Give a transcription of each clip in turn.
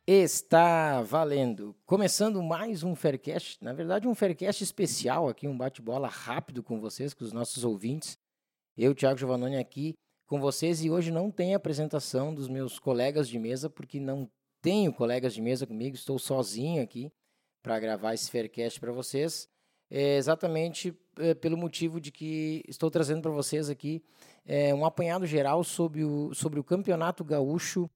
Está valendo. Começando mais um Faircast, na verdade um Faircast especial aqui, um bate-bola rápido com vocês, com os nossos ouvintes. Eu, Thiago Giovannoni, aqui com vocês e hoje não tem apresentação dos meus colegas de mesa, porque não tenho colegas de mesa comigo, estou sozinho aqui para gravar esse Faircast para vocês. Exatamente pelo motivo de que estou trazendo para vocês aqui um apanhado geral sobre o Campeonato Gaúcho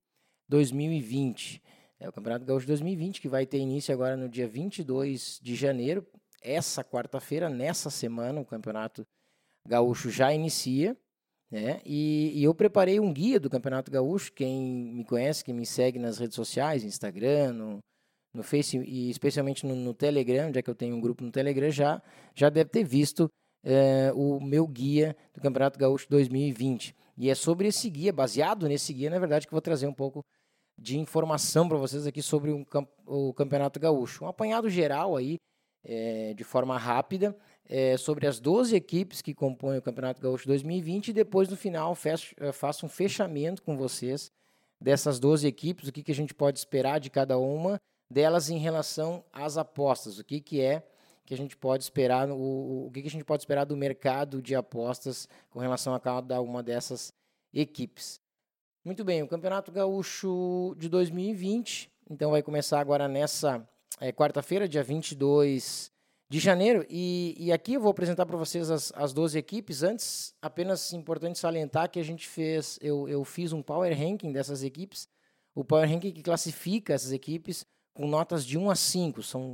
2020. É o Campeonato Gaúcho 2020, que vai ter início agora no dia 22 de janeiro. Essa quarta-feira, nessa semana, o Campeonato Gaúcho já inicia, né? E eu preparei um guia do Campeonato Gaúcho. Quem me conhece, quem me segue nas redes sociais, Instagram, no Face e especialmente no Telegram, já que eu tenho um grupo no Telegram, já deve ter visto o meu guia do Campeonato Gaúcho 2020. E é sobre esse guia, baseado nesse guia, na verdade, que eu vou trazer um pouco de informação para vocês aqui sobre o Campeonato Gaúcho. Um apanhado geral aí, de forma rápida, sobre as 12 equipes que compõem o Campeonato Gaúcho 2020 e depois, no final, faço um fechamento com vocês dessas 12 equipes, o que a gente pode esperar de cada uma delas em relação às apostas, o que a gente pode esperar, o que a gente pode esperar do mercado de apostas com relação a cada uma dessas equipes. Muito bem, o Campeonato Gaúcho de 2020, então vai começar agora nessa quarta-feira, dia 22 de janeiro, e aqui eu vou apresentar para vocês as 12 equipes. Antes, apenas importante salientar que eu fiz um Power Ranking dessas equipes, o Power Ranking que classifica essas equipes com notas de 1 a 5, são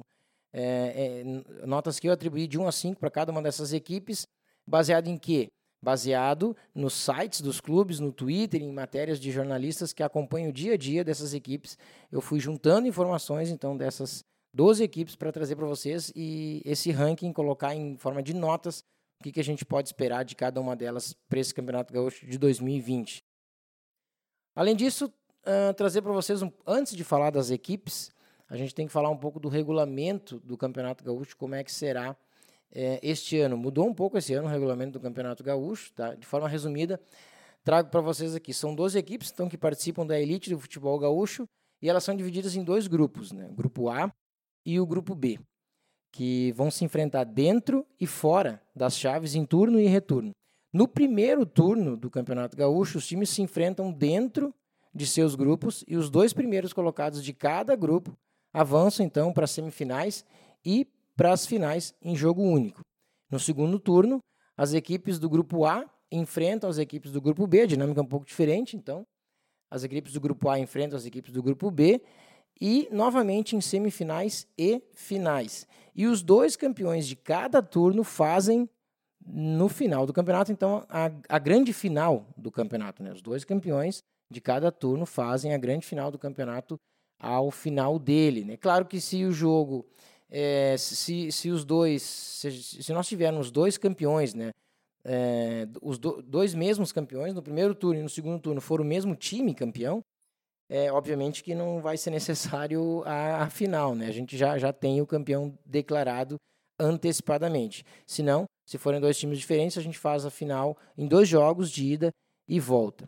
notas que eu atribuí de 1 a 5 para cada uma dessas equipes, baseado em quê? Baseado nos sites dos clubes, no Twitter, em matérias de jornalistas que acompanham o dia a dia dessas equipes. Eu fui juntando informações, então, dessas 12 equipes para trazer para vocês e esse ranking colocar em forma de notas o que a gente pode esperar de cada uma delas para esse Campeonato Gaúcho de 2020. Além disso, trazer para vocês, antes de falar das equipes, a gente tem que falar um pouco do regulamento do Campeonato Gaúcho, como é que será este ano. Mudou um pouco esse ano o regulamento do Campeonato Gaúcho, tá? De forma resumida, trago para vocês aqui. São 12 equipes então, que participam da elite do futebol gaúcho e elas são divididas em dois grupos, né? O grupo A e o grupo B, que vão se enfrentar dentro e fora das chaves em turno e retorno. No primeiro turno do Campeonato Gaúcho, os times se enfrentam dentro de seus grupos e os dois primeiros colocados de cada grupo avançam então para as semifinais e para as finais em jogo único. No segundo turno, as equipes do grupo A enfrentam as equipes do grupo B, a dinâmica é um pouco diferente, então as equipes do grupo A enfrentam as equipes do grupo B e novamente em semifinais e finais. E os dois campeões de cada turno fazem no final do campeonato, então a grande final do campeonato, né? Os dois campeões de cada turno fazem a grande final do campeonato ao final dele, né? Claro que se o jogo se nós tivermos dois campeões, né, os dois mesmos campeões, no primeiro turno e no segundo turno for o mesmo time campeão, obviamente que não vai ser necessário a final, né? A gente já tem o campeão declarado antecipadamente. Se não, se forem dois times diferentes, a gente faz a final em 2 jogos de ida e volta.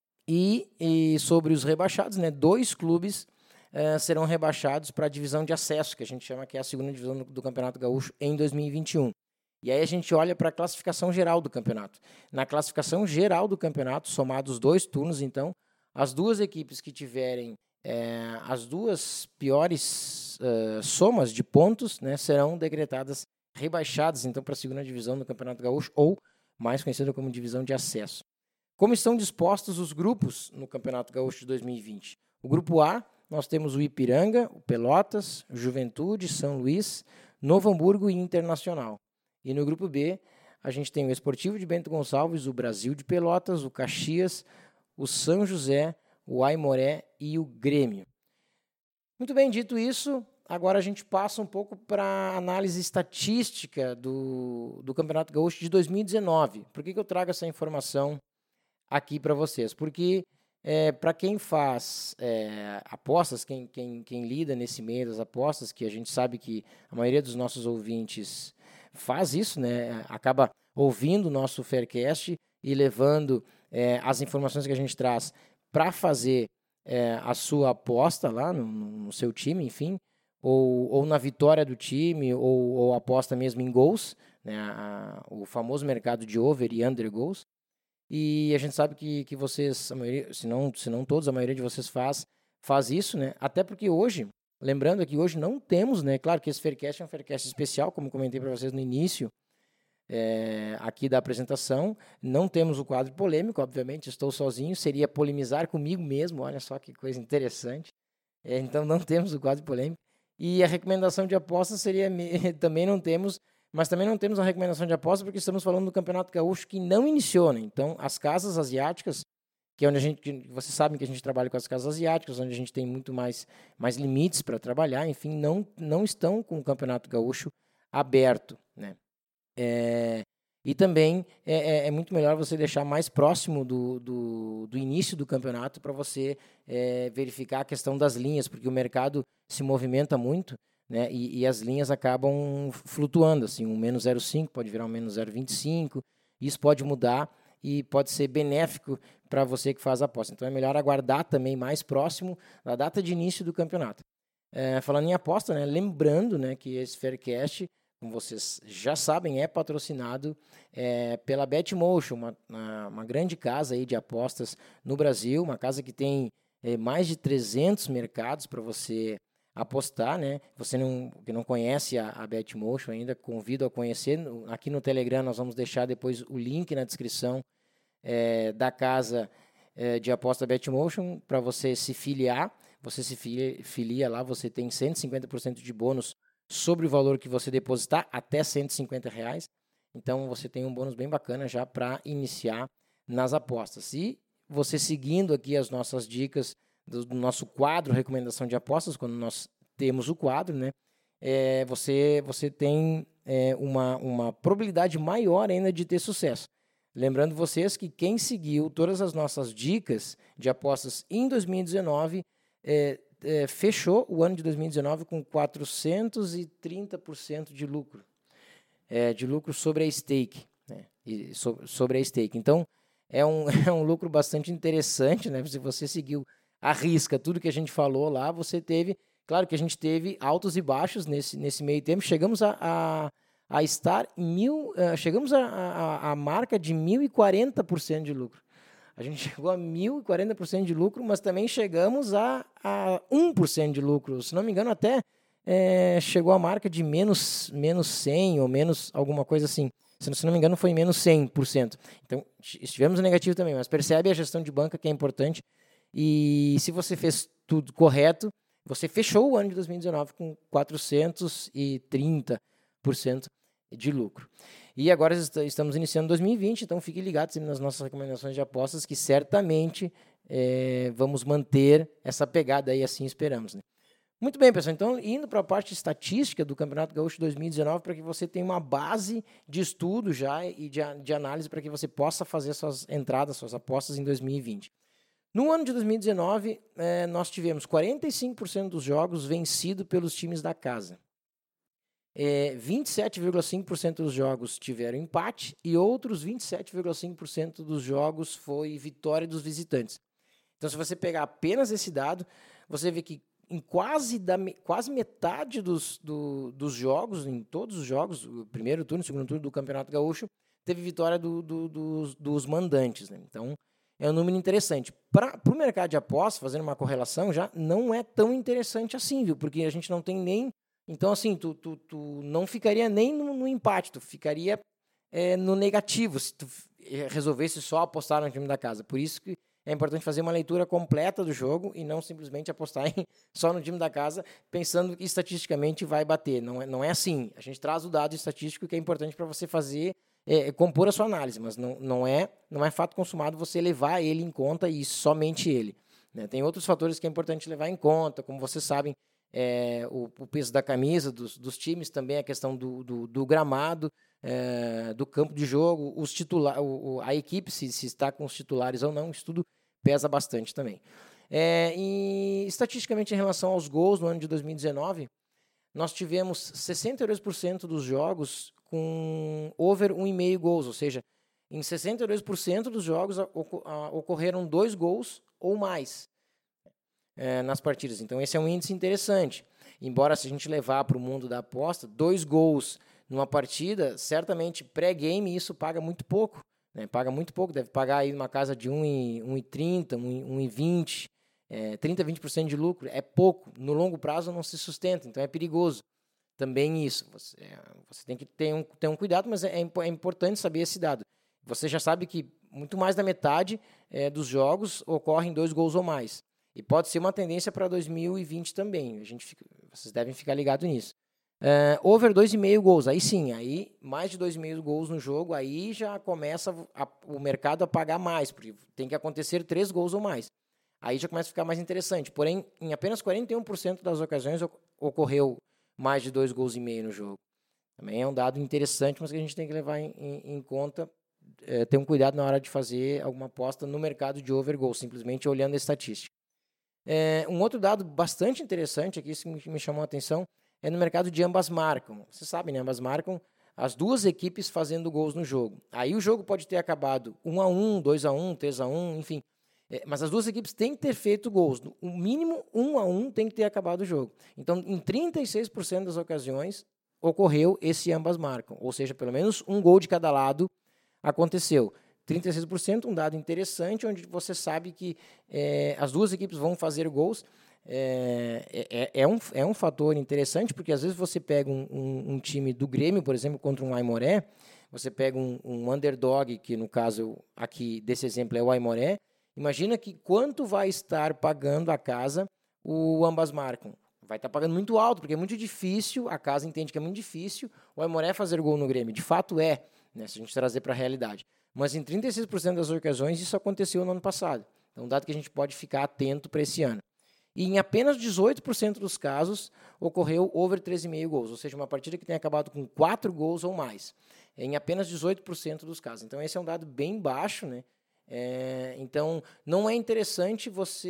E sobre os rebaixados, né, 2 clubes serão rebaixados para a divisão de acesso, que a gente chama que é a segunda divisão do Campeonato Gaúcho em 2021. E aí a gente olha para a classificação geral do campeonato. Na classificação geral do campeonato, somados 2 turnos, então, as 2 equipes que tiverem as 2 piores somas de pontos, né, serão decretadas rebaixadas então para a segunda divisão do Campeonato Gaúcho, ou mais conhecida como divisão de acesso. Como estão dispostos os grupos no Campeonato Gaúcho de 2020? O grupo A, nós temos o Ipiranga, o Pelotas, Juventude, São Luís, Novo Hamburgo e Internacional. E no grupo B, a gente tem o Esportivo de Bento Gonçalves, o Brasil de Pelotas, o Caxias, o São José, o Aimoré e o Grêmio. Muito bem, dito isso, agora a gente passa um pouco para a análise estatística do Campeonato Gaúcho de 2019. Por que eu trago essa informação aqui para vocês? Porque para quem faz apostas, quem lida nesse meio das apostas, que a gente sabe que a maioria dos nossos ouvintes faz isso, né? Acaba ouvindo o nosso Faircast e levando as informações que a gente traz para fazer a sua aposta lá no seu time, enfim, ou na vitória do time, ou aposta mesmo em gols, né, o famoso mercado de over e under goals. E a gente sabe que vocês, a maioria, se não todos, a maioria de vocês faz isso, né? Até porque hoje, lembrando que hoje não temos, né? Claro que esse Faircast é um Faircast especial, como comentei para vocês no início aqui da apresentação. Não temos o quadro polêmico, obviamente, estou sozinho, seria polemizar comigo mesmo, olha só que coisa interessante. Então não temos o quadro polêmico. E a recomendação de apostas seria, também não temos, mas também não temos a recomendação de aposta porque estamos falando do Campeonato Gaúcho que não iniciou, né? Então, as casas asiáticas, que é onde vocês sabem que a gente trabalha com as casas asiáticas, onde a gente tem muito mais limites para trabalhar, enfim, não estão com o Campeonato Gaúcho aberto, né? E também é muito melhor você deixar mais próximo do início do campeonato para você verificar a questão das linhas, porque o mercado se movimenta muito, né, e as linhas acabam flutuando, assim, um menos 0,5 pode virar um menos 0,25, isso pode mudar e pode ser benéfico para você que faz a aposta. Então é melhor aguardar também mais próximo da data de início do campeonato. Falando em aposta, né, lembrando, né, que esse Faircast, como vocês já sabem, é patrocinado pela Betmotion, uma grande casa aí de apostas no Brasil, uma casa que tem mais de 300 mercados para você apostar, né? Você que não conhece a Betmotion ainda, convido a conhecer. Aqui no Telegram nós vamos deixar depois o link na descrição da casa de aposta Betmotion para você se filiar. Você se filia lá, você tem 150% de bônus sobre o valor que você depositar, até R$150. Então, você tem um bônus bem bacana já para iniciar nas apostas. E você seguindo aqui as nossas dicas do nosso quadro Recomendação de Apostas, quando nós temos o quadro, né, você tem uma probabilidade maior ainda de ter sucesso. Lembrando vocês que quem seguiu todas as nossas dicas de apostas em 2019 fechou o ano de 2019 com 430% de lucro sobre a stake, né? Sobre a stake. Então, é um lucro bastante interessante, né? Se você seguiu à risca tudo que a gente falou lá, você teve, claro que a gente teve altos e baixos nesse meio tempo, chegamos a estar chegamos a marca de 1.040% de lucro. A gente chegou a 1.040% de lucro, mas também chegamos a 1% de lucro. Se não me engano, até chegou a marca de menos 100 ou menos alguma coisa assim. Se não me engano, foi menos 100%. Então, estivemos no negativo também, mas percebe a gestão de banca que é importante. E se você fez tudo correto, você fechou o ano de 2019 com 430% de lucro. E agora estamos iniciando 2020, então fiquem ligados nas nossas recomendações de apostas, que certamente vamos manter essa pegada aí, assim esperamos, né? Muito bem, pessoal. Então, indo para a parte estatística do Campeonato Gaúcho 2019, para que você tenha uma base de estudo já e de análise para que você possa fazer suas entradas, suas apostas em 2020. No ano de 2019, nós tivemos 45% dos jogos vencidos pelos times da casa. 27,5% dos jogos tiveram empate e outros 27,5% dos jogos foi vitória dos visitantes. Então, se você pegar apenas esse dado, você vê que em quase metade dos jogos, em todos os jogos, o primeiro turno, o segundo turno do Campeonato Gaúcho, teve vitória dos mandantes, né? Então, é um número interessante. Para o mercado de apostas, fazendo uma correlação, já não é tão interessante assim, viu? Porque a gente não tem nem... Então, assim, tu não ficaria nem no empate, tu ficaria no negativo se tu resolvesse só apostar no time da casa. Por isso que é importante fazer uma leitura completa do jogo e não simplesmente apostar só no time da casa, pensando que estatisticamente vai bater. Não é assim. A gente traz o dado estatístico que é importante para você fazer, compor a sua análise, mas não é fato consumado você levar ele em conta e somente ele, né? Tem outros fatores que é importante levar em conta, como vocês sabem, o peso da camisa dos times, também a questão do gramado, do campo de jogo, a equipe, se está com os titulares ou não, isso tudo pesa bastante também. E estatisticamente, em relação aos gols no ano de 2019, nós tivemos 62% dos jogos com over 1,5 gols, ou seja, em 62% dos jogos ocorreram 2 gols ou mais. nas partidas. Então, esse é um índice interessante. Embora, se a gente levar para o mundo da aposta, 2 gols numa partida, certamente pré-game isso paga muito pouco. Né? Paga muito pouco, deve pagar aí uma casa de 1,30, 1,20, 30, 20% de lucro. É pouco, no longo prazo não se sustenta, então é perigoso. Também isso, você tem que ter um cuidado, mas é importante saber esse dado. Você já sabe que muito mais da metade dos jogos ocorrem 2 gols ou mais. E pode ser uma tendência para 2020 também. Vocês devem ficar ligados nisso. Over 2,5 gols. Aí sim, aí mais de 2,5 gols no jogo, aí já começa o mercado a pagar mais, porque tem que acontecer 3 gols ou mais. Aí já começa a ficar mais interessante. Porém, em apenas 41% das ocasiões ocorreu mais de 2,5 gols no jogo. Também é um dado interessante, mas que a gente tem que levar em conta, ter um cuidado na hora de fazer alguma aposta no mercado de over goal, simplesmente olhando a estatística. Um outro dado bastante interessante aqui, que me chamou a atenção, é no mercado de ambas marcam. Vocês sabem, né? Ambas marcam as duas equipes fazendo gols no jogo. Aí o jogo pode ter acabado 1-1, 2-1, 3-1, enfim. Mas as duas equipes têm que ter feito gols. O mínimo 1-1 tem que ter acabado o jogo. Então, em 36% das ocasiões, ocorreu esse ambas marcam. Ou seja, pelo menos um gol de cada lado aconteceu. 36%, um dado interessante, onde você sabe que as duas equipes vão fazer gols. É um fator interessante, porque às vezes você pega um time do Grêmio, por exemplo, contra um Aimoré, você pega um underdog, que no caso aqui desse exemplo é o Aimoré, imagina que quanto vai estar pagando a casa o ambas marcam. Vai estar pagando muito alto, porque é muito difícil, a casa entende que é muito difícil o Aimoré fazer gol no Grêmio. De fato né, se a gente trazer para a realidade. Mas em 36% das ocasiões isso aconteceu no ano passado. Então, um dado que a gente pode ficar atento para esse ano. E em apenas 18% dos casos ocorreu over 13,5 gols, ou seja, uma partida que tenha acabado com 4 gols ou mais. Em apenas 18% dos casos. Então, esse é um dado bem baixo, né? Então, não é interessante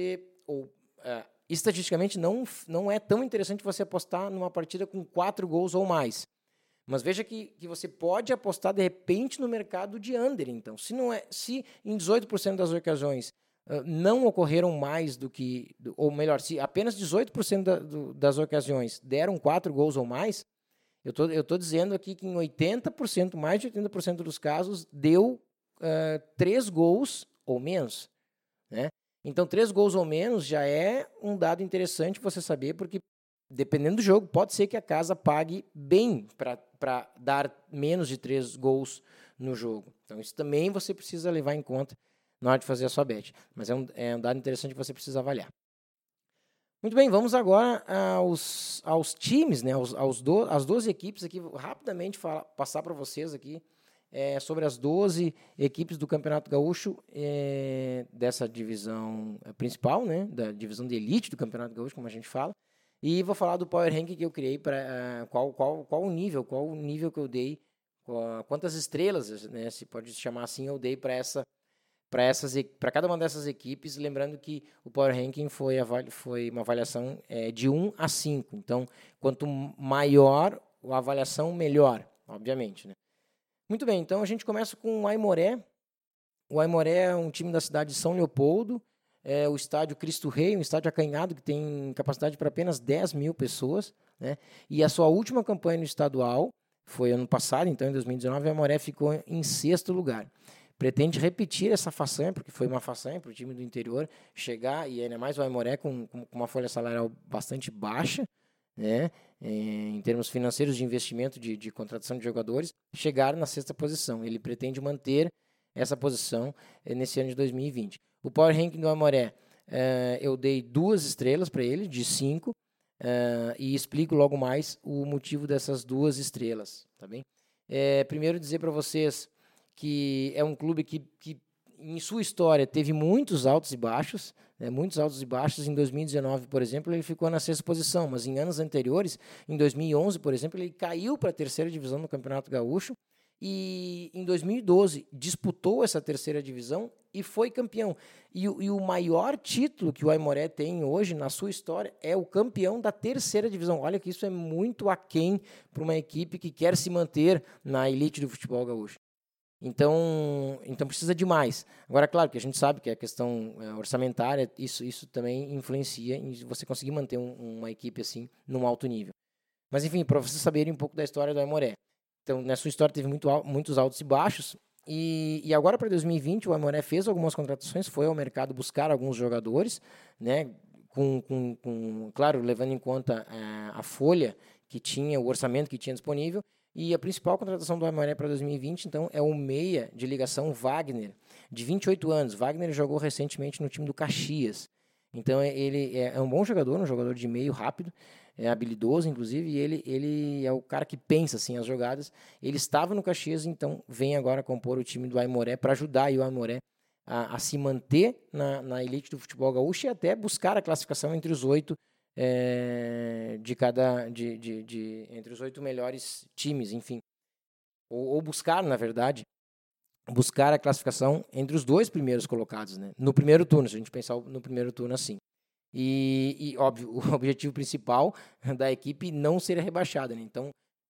estatisticamente, não é tão interessante você apostar numa partida com 4 gols ou mais. Mas veja que você pode apostar, de repente, no mercado de under. Então, se em 18% das ocasiões não ocorreram mais do que... Ou melhor, se apenas 18% das ocasiões deram 4 gols ou mais, eu tô dizendo aqui que em 80%, mais de 80% dos casos, deu 3 gols ou menos. Né? Então, 3 gols ou menos já é um dado interessante você saber, porque dependendo do jogo, pode ser que a casa pague bem para dar menos de 3 gols no jogo. Então, isso também você precisa levar em conta na hora de fazer a sua bet. Mas é um dado interessante que você precisa avaliar. Muito bem, vamos agora aos times, né, as 12 equipes aqui, rapidamente passar para vocês aqui sobre as 12 equipes do Campeonato Gaúcho dessa divisão principal, né, da divisão de elite do Campeonato Gaúcho, como a gente fala. E vou falar do Power Ranking que eu criei para qual o nível que eu dei, quantas estrelas, né, se pode chamar assim, eu dei para cada uma dessas equipes, lembrando que o Power Ranking foi uma avaliação de 1 a 5. Então, quanto maior a avaliação, melhor, obviamente. Né? Muito bem, então a gente começa com o Aimoré. O Aimoré é um time da cidade de São Leopoldo, o estádio Cristo Rei, um estádio acanhado que tem capacidade para apenas 10 mil pessoas. Né? E a sua última campanha no estadual foi ano passado, então em 2019, o Aimoré ficou em 6º lugar. Pretende repetir essa façanha, porque foi uma façanha para o time do interior chegar, e ainda mais o Aimoré com uma folha salarial bastante baixa, né, em termos financeiros de investimento de contratação de jogadores, chegar na 6ª posição. Ele pretende manter essa posição nesse ano de 2020. O Power Ranking do Aimoré, eu dei 2 estrelas para ele, de 5, e explico logo mais o motivo dessas 2 estrelas. Tá bem? Primeiro dizer para vocês que é um clube que em sua história teve muitos altos e baixos, né, muitos altos e baixos. Em 2019, por exemplo, ele ficou na 6ª posição, mas em anos anteriores, em 2011, por exemplo, ele caiu para a 3ª divisão do Campeonato Gaúcho, e em 2012 disputou essa 3ª divisão e foi campeão. E o maior título que o Aimoré tem hoje na sua história é o campeão da 3ª divisão. Olha que isso é muito aquém para uma equipe que quer se manter na elite do futebol gaúcho. Então precisa de mais. Agora, claro que a gente sabe que a questão orçamentária, isso também influencia em você conseguir manter uma equipe assim num alto nível. Mas enfim, para vocês saberem um pouco da história do Aimoré. Então, na sua história teve muitos altos e baixos. E agora para 2020 o Aimoré fez algumas contratações, foi ao mercado buscar alguns jogadores, né? Claro, levando em conta a folha que tinha, o orçamento que tinha disponível. E a principal contratação do Aimoré para 2020, então, é o meia de ligação Wagner, de 28 anos. Wagner jogou recentemente no time do Caxias. Então, ele é um bom jogador, um jogador de meio rápido, é habilidoso, inclusive, e ele é o cara que pensa assim, as jogadas. Ele estava no Caxias, então vem agora compor o time do Aimoré para ajudar aí o Aimoré a se manter na elite do futebol gaúcho e até buscar a classificação entre os 8 entre os 8 melhores times, enfim. Ou buscar, na verdade, buscar a classificação entre os 2 primeiros colocados, né? No primeiro turno, se a gente pensar no primeiro turno assim. E óbvio, o objetivo principal da equipe não ser rebaixada, né? Então,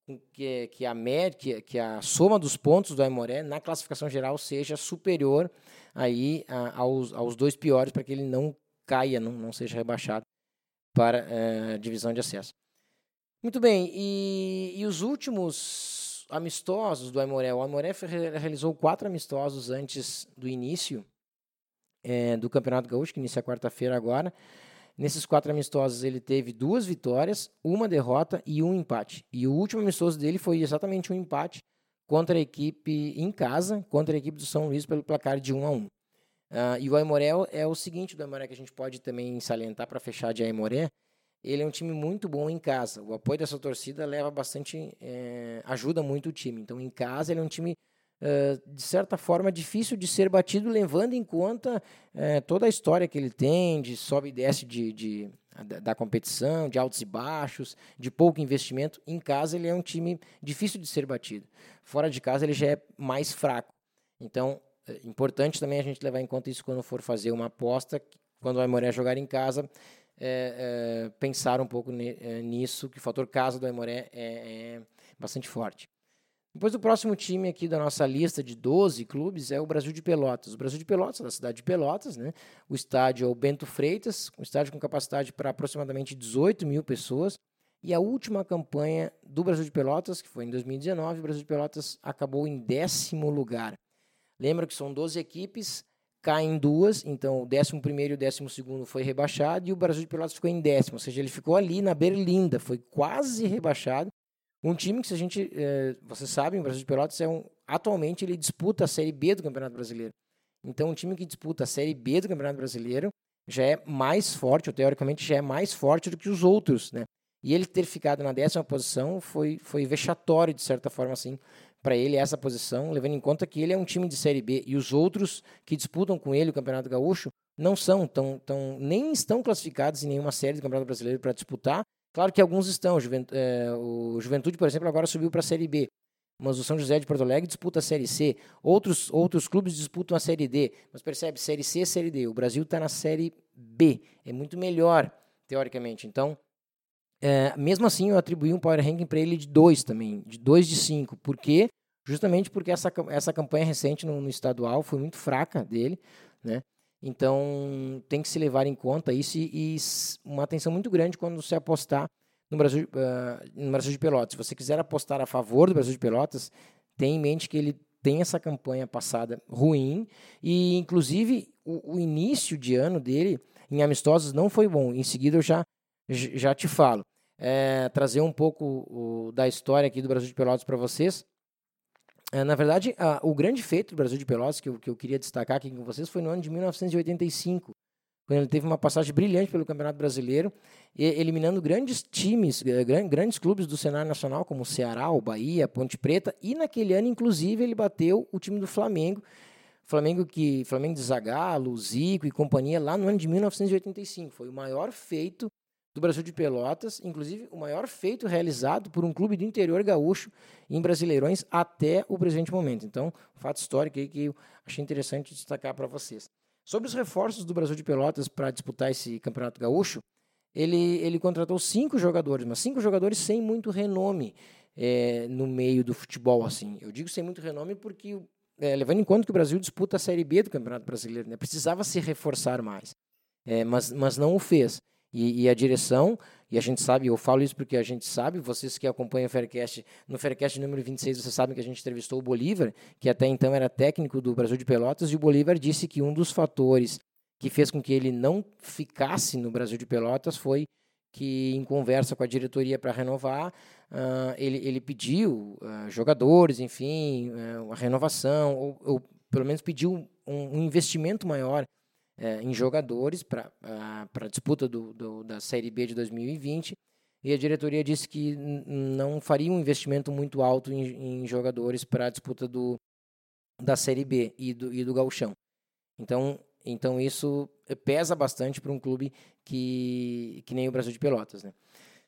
que a soma dos pontos do Aimoré na classificação geral seja superior aí aos 2 piores, para que ele não caia, não seja rebaixado para a divisão de acesso. Muito bem, e os últimos amistosos do Aimoré? O Aimoré realizou 4 amistosos antes do início do Campeonato Gaúcho, que inicia quarta-feira agora. Nesses 4 amistosos ele teve 2 vitórias, 1 derrota e 1 empate. E o último amistoso dele foi exatamente um empate contra a equipe em casa, contra a equipe do São Luís pelo placar de 1-1. E o Aimoré é o seguinte do Aimoré que a gente pode também salientar para fechar de Aimoré. Ele é um time muito bom em casa. O apoio dessa torcida leva bastante, ajuda muito o time. Então, em casa, ele é um time, de certa forma, difícil de ser batido, levando em conta toda a história que ele tem, de sobe e desce da competição, de altos e baixos, de pouco investimento. Em casa, ele é um time difícil de ser batido. Fora de casa, ele já é mais fraco. Então, é importante também a gente levar em conta isso quando for fazer uma aposta, quando o Aimoré jogar em casa, pensar um pouco nisso, que o fator casa do Aimoré é bastante forte. Depois, o próximo time aqui da nossa lista de 12 clubes é o Brasil de Pelotas. O Brasil de Pelotas, da cidade de Pelotas, né? O estádio é o Bento Freitas, um estádio com capacidade para aproximadamente 18 mil pessoas. E a última campanha do Brasil de Pelotas, que foi em 2019, o Brasil de Pelotas acabou em 10º lugar. Lembra que são 12 equipes, caem 2, então o 11º e o 12º foi rebaixado e o Brasil de Pelotas ficou em 10º, ou seja, ele ficou ali na berlinda, foi quase rebaixado. Um time que, se a gente, vocês sabem, o Brasil de Pelotas atualmente ele disputa a Série B do Campeonato Brasileiro. Então, um time que disputa a Série B do Campeonato Brasileiro já é mais forte, ou teoricamente já é mais forte do que os outros, né? E ele ter ficado na 10ª posição foi vexatório, de certa forma, assim, para ele essa posição, levando em conta que ele é um time de Série B e os outros que disputam com ele o Campeonato Gaúcho não nem estão classificados em nenhuma série do Campeonato Brasileiro para disputar. Claro que alguns estão. O Juventude, por exemplo, agora subiu para a Série B. Mas o São José de Porto Alegre disputa a Série C. Outros clubes disputam a Série D. Mas percebe, Série C e Série D. O Brasil está na Série B. É muito melhor, teoricamente. Então, mesmo assim, eu atribuí um power ranking para ele de 2 também. De 2 de 5. Por quê? Justamente porque essa campanha recente no estadual foi muito fraca dele, né? Então, tem que se levar em conta isso e uma atenção muito grande quando se apostar no Brasil de Pelotas. Se você quiser apostar a favor do Brasil de Pelotas, tenha em mente que ele tem essa campanha passada ruim e, inclusive, o início de ano dele em amistosos não foi bom. Em seguida, eu já te falo. Trazer um pouco da história aqui do Brasil de Pelotas para vocês. Na verdade, o grande feito do Brasil de Pelotas, que eu queria destacar aqui com vocês, foi no ano de 1985, quando ele teve uma passagem brilhante pelo Campeonato Brasileiro, eliminando grandes times, grandes clubes do cenário nacional, como o Ceará, o Bahia, Ponte Preta, e naquele ano, inclusive, ele bateu o time do Flamengo, Flamengo de Zagallo, Zico e companhia, lá no ano de 1985. Foi o maior feito do Brasil de Pelotas, inclusive o maior feito realizado por um clube do interior gaúcho em Brasileirões até o presente momento. Então, fato histórico aí que eu achei interessante destacar para vocês. Sobre os reforços do Brasil de Pelotas para disputar esse Campeonato Gaúcho, ele contratou 5 jogadores, mas 5 jogadores sem muito renome no meio do futebol. Assim. Eu digo sem muito renome porque levando em conta que o Brasil disputa a Série B do Campeonato Brasileiro, né? Precisava se reforçar mais, mas não o fez. E a direção, e a gente sabe, eu falo isso porque a gente sabe, vocês que acompanham o Faircast, no Faircast número 26, vocês sabem que a gente entrevistou o Bolívar, que até então era técnico do Brasil de Pelotas, e o Bolívar disse que um dos fatores que fez com que ele não ficasse no Brasil de Pelotas foi que, em conversa com a diretoria para renovar, ele pediu jogadores, enfim, uma renovação, ou pelo menos pediu um investimento maior em jogadores para a disputa da Série B de 2020, e a diretoria disse que não faria um investimento muito alto em jogadores para a disputa da Série B e do Gauchão. Então isso pesa bastante para um clube que nem o Brasil de Pelotas, né?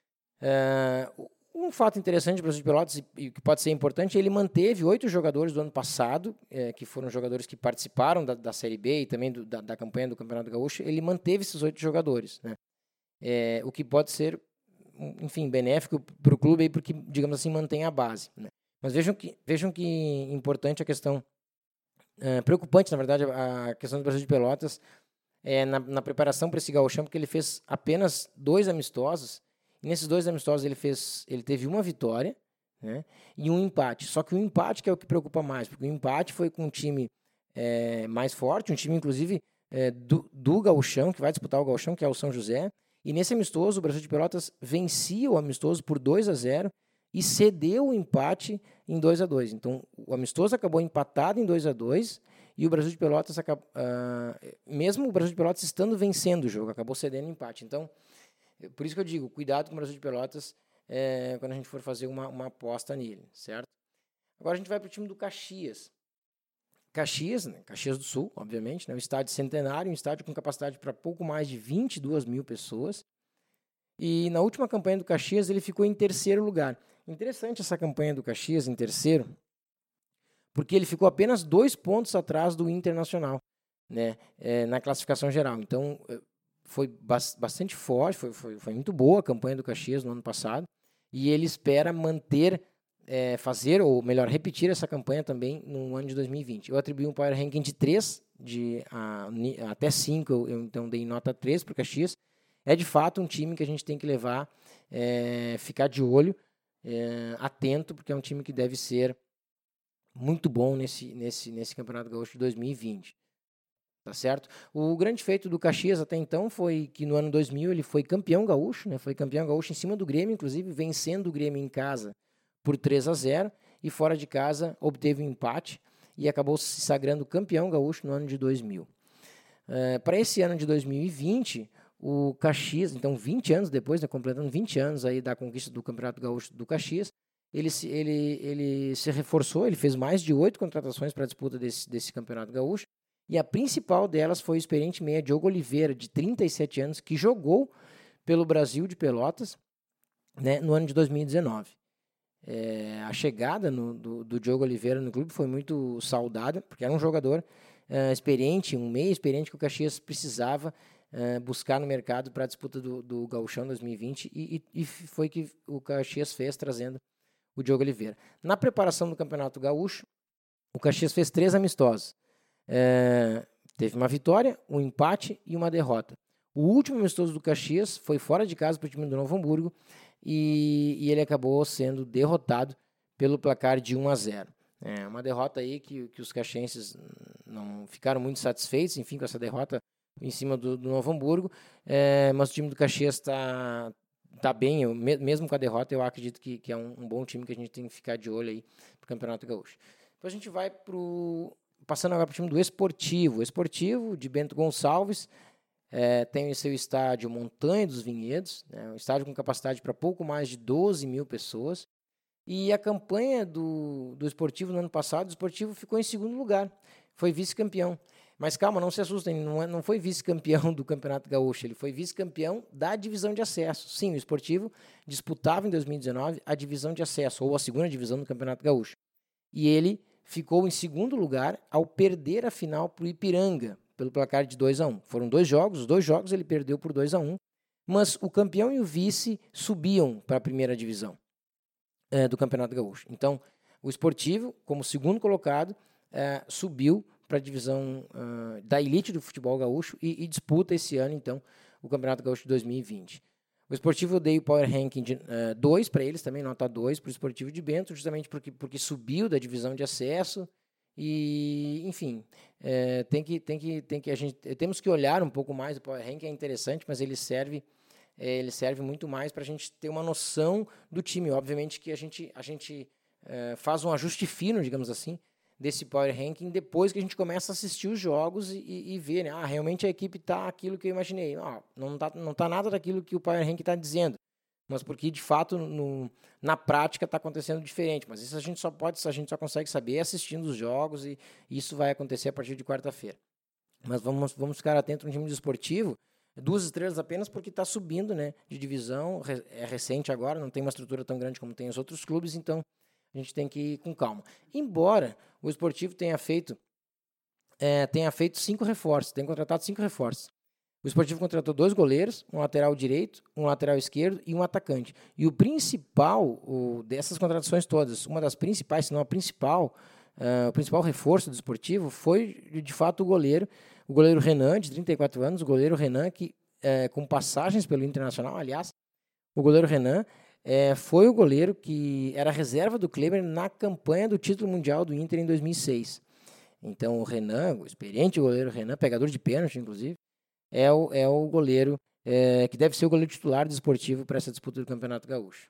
Um fato interessante do Brasil de Pelotas, e que pode ser importante, ele manteve 8 jogadores do ano passado, que foram jogadores que participaram da Série B e também da campanha do Campeonato Gaúcho. Ele manteve esses 8 jogadores, né? O que pode ser, enfim, benéfico para o clube, porque, digamos assim, mantém a base, né? Mas vejam que importante a questão, preocupante, na verdade, a questão do Brasil de Pelotas, na preparação para esse gauchão, porque ele fez apenas 2 amistosos. E nesses 2 amistosos ele teve uma vitória, né, e um empate. Só que o empate que é o que preocupa mais, porque o empate foi com um time mais forte, um time, inclusive, do gauchão, que vai disputar o gauchão, que é o São José. E nesse amistoso, o Brasil de Pelotas vencia o amistoso por 2-0 e cedeu o empate em 2-2. Então, o amistoso acabou empatado em 2-2 e o Brasil de Pelotas, mesmo o Brasil de Pelotas estando vencendo o jogo, acabou cedendo o empate. Então, por isso que eu digo, cuidado com o Brasil de Pelotas quando a gente for fazer uma aposta nele, certo? Agora a gente vai para o time do Caxias. Caxias, né? Caxias do Sul, obviamente, né? Um estádio centenário, um estádio com capacidade para pouco mais de 22 mil pessoas. E na última campanha do Caxias ele ficou em 3º lugar. Interessante essa campanha do Caxias em 3º, porque ele ficou apenas 2 pontos atrás do Internacional, né? Na classificação geral. Então, foi bastante forte, foi muito boa a campanha do Caxias no ano passado, e ele espera manter, fazer, ou melhor, repetir essa campanha também no ano de 2020. Eu atribuí um Power Ranking de 3, até 5, eu então dei nota 3 para o Caxias. É de fato um time que a gente tem que levar, ficar de olho, atento, porque é um time que deve ser muito bom nesse Campeonato Gaúcho de 2020. Tá certo? O grande feito do Caxias até então foi que no ano 2000 ele foi campeão gaúcho, né? Foi campeão gaúcho em cima do Grêmio, inclusive vencendo o Grêmio em casa por 3-0 e fora de casa obteve um empate e acabou se sagrando campeão gaúcho no ano de 2000. Para esse ano de 2020, o Caxias, então 20 anos depois, né, completando 20 anos aí da conquista do Campeonato Gaúcho do Caxias, ele se reforçou, ele fez mais de 8 contratações para a disputa desse Campeonato Gaúcho. E a principal delas foi o experiente meia Diogo Oliveira, de 37 anos, que jogou pelo Brasil de Pelotas, né, no ano de 2019. A chegada do Diogo Oliveira no clube foi muito saudada, porque era um jogador experiente, um meia experiente que o Caxias precisava buscar no mercado para a disputa do Gauchão 2020, e foi que o Caxias fez, trazendo o Diogo Oliveira. Na preparação do Campeonato Gaúcho, o Caxias fez 3 amistosos. Teve uma vitória, um empate e uma derrota. O último amistoso do Caxias foi fora de casa para o time do Novo Hamburgo e ele acabou sendo derrotado pelo placar de 1-0. Uma derrota aí que os caxienses não ficaram muito satisfeitos, enfim, com essa derrota em cima do Novo Hamburgo, mas o time do Caxias está bem, mesmo com a derrota, eu acredito que é um bom time que a gente tem que ficar de olho aí para o Campeonato Gaúcho. Então a gente vai passando agora para o time do Esportivo. O Esportivo, de Bento Gonçalves, tem o seu estádio Montanha dos Vinhedos, né, um estádio com capacidade para pouco mais de 12 mil pessoas. E a campanha do Esportivo no ano passado, o Esportivo ficou em 2º lugar, foi vice-campeão. Mas calma, não se assustem, não foi vice-campeão do Campeonato Gaúcho, ele foi vice-campeão da divisão de acesso. Sim, o Esportivo disputava em 2019 a divisão de acesso, ou a 2ª divisão do Campeonato Gaúcho. E ele ficou em 2º lugar ao perder a final para o Ipiranga, pelo placar de 2-1. Foram 2 jogos, os 2 jogos ele perdeu por 2-1, mas o campeão e o vice subiam para a 1ª divisão do Campeonato Gaúcho. Então, o Esportivo, como 2º colocado, subiu para a divisão da elite do futebol gaúcho e disputa esse ano, então, o Campeonato Gaúcho de 2020. O Esportivo deu o Power Ranking de 2 para eles também, nota 2 para o Esportivo de Bento, justamente porque subiu da divisão de acesso e, enfim, temos que olhar um pouco mais. O Power Ranking é interessante, mas ele serve muito mais para a gente ter uma noção do time. Obviamente que a gente faz um ajuste fino, digamos assim, desse Power Ranking depois que a gente começa a assistir os jogos e ver, né? Realmente a equipe está aquilo que eu imaginei. Não tá nada daquilo que o Power Ranking está dizendo, mas porque de fato na prática está acontecendo diferente. Mas isso a gente só consegue saber assistindo os jogos, e isso vai acontecer a partir de quarta-feira. Mas vamos ficar atentos no time esportivo. 2 estrelas apenas porque está subindo, né, de divisão, é recente agora, não tem uma estrutura tão grande como tem os outros clubes, então a gente tem que ir com calma. Embora o Esportivo tenha feito 5 reforços, tem contratado 5 reforços. O Esportivo contratou 2 goleiros, um lateral direito, um lateral esquerdo e um atacante. E o principal dessas contratações todas, uma das principais, se não a principal, o principal reforço do Esportivo foi, de fato, o goleiro Renan, de 34 anos, o goleiro Renan, que com passagens pelo Internacional, aliás, o goleiro Renan foi o goleiro que era reserva do Kleber na campanha do título mundial do Inter em 2006. Então, o Renan, o experiente goleiro Renan, pegador de pênalti, inclusive, é o goleiro que deve ser o goleiro titular do Esportivo para essa disputa do Campeonato Gaúcho.